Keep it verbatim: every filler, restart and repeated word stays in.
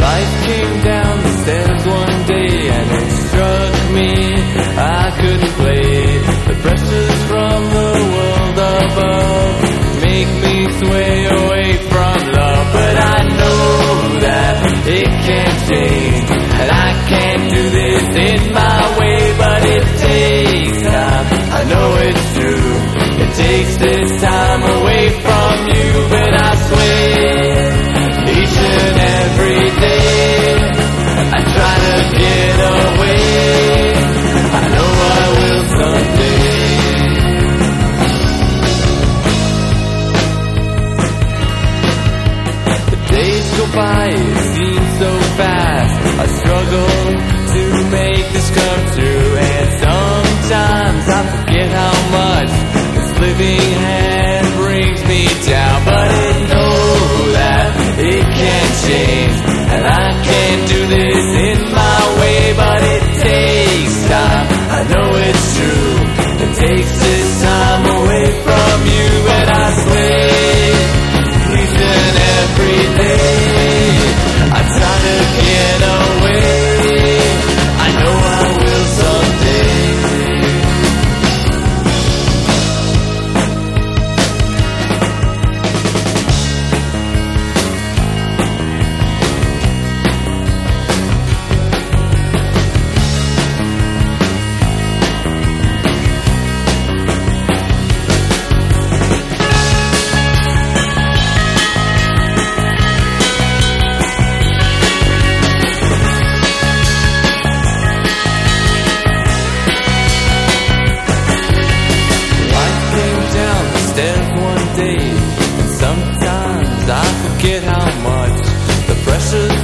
Life came down the stairs one day and it struck me I couldn't play. The pressures from the world above make me sway away from love. But I know that it can't change, and I can't do this in my way. But it takes time, I know it's true. It takes this time away from you. But I swear, each and every day I try to get away. I know I will someday. The days go by, it seems so fast. I struggle to make this come true, and sometimes I forget how much this living hand brings me down. But I know that it can't change, and I can't do this in my way. But it takes time, I know it's true. It takes this time away from you. And I swear, each and every day I try to get away. I know I will someday. And sometimes I forget how much the pressure's